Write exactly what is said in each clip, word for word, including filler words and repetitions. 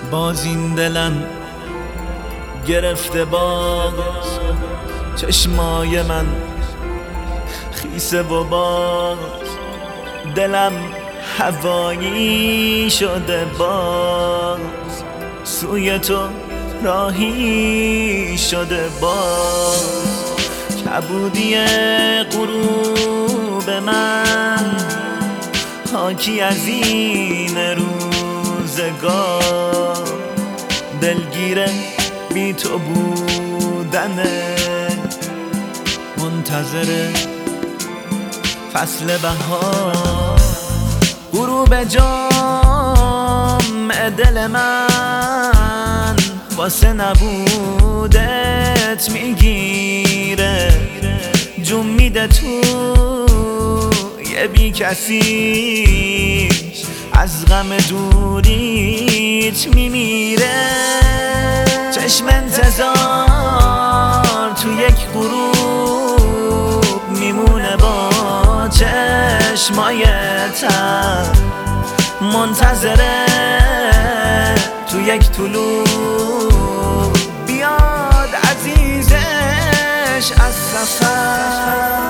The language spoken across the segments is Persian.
باز این دلم گرفته باز چشمای من خیسه و باز دلم هوایی شده باز سوی تو راهی شده باز کبودی غروب من حاکی از این روزگار دلگیره بی تو بودنه منتظر فصل بهار غروب جام دل من واسه نبودت میگیره جون میده تو یه بی کسی از غم دوریت میمیره چشم انتظار تو یک غروب میمونه با چشمای تر منتظره تو یک طلوع بیاد عزیزش از سفر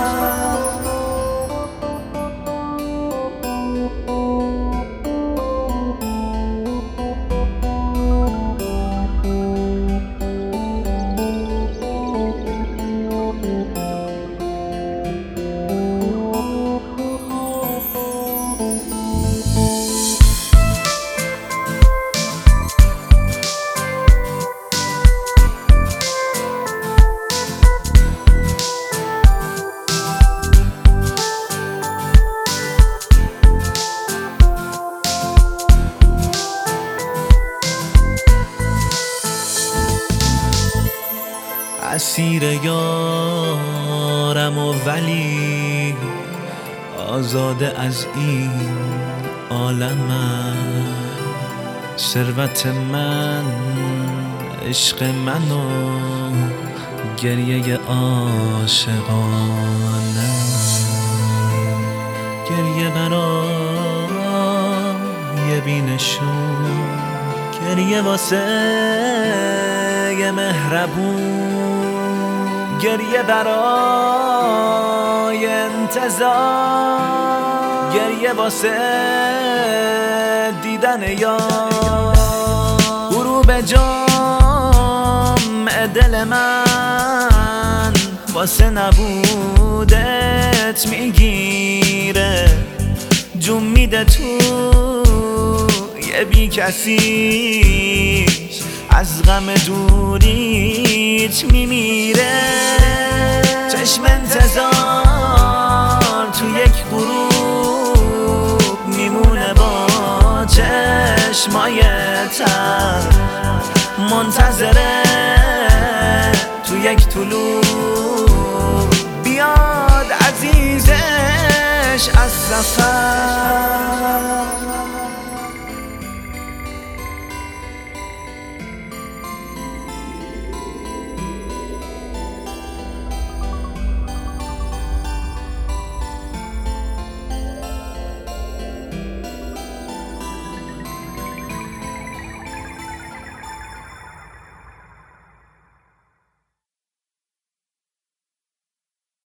اسیر یارم و ولی آزاده از این عالمم ثروت من عشق من و گریه عاشقانه گریه برای بینشون گریه واسه یه مهربون گریه برای انتظار گریه واسه دیدن یار غروب جام دل من واسه نبودت میگیره جون میده تو یه بی کسی از غم دوریت میمیره چشم انتظار تو یک غروب میمونه با چشمای تر منتظره تو یک طلوع بیاد عزیزش از سفر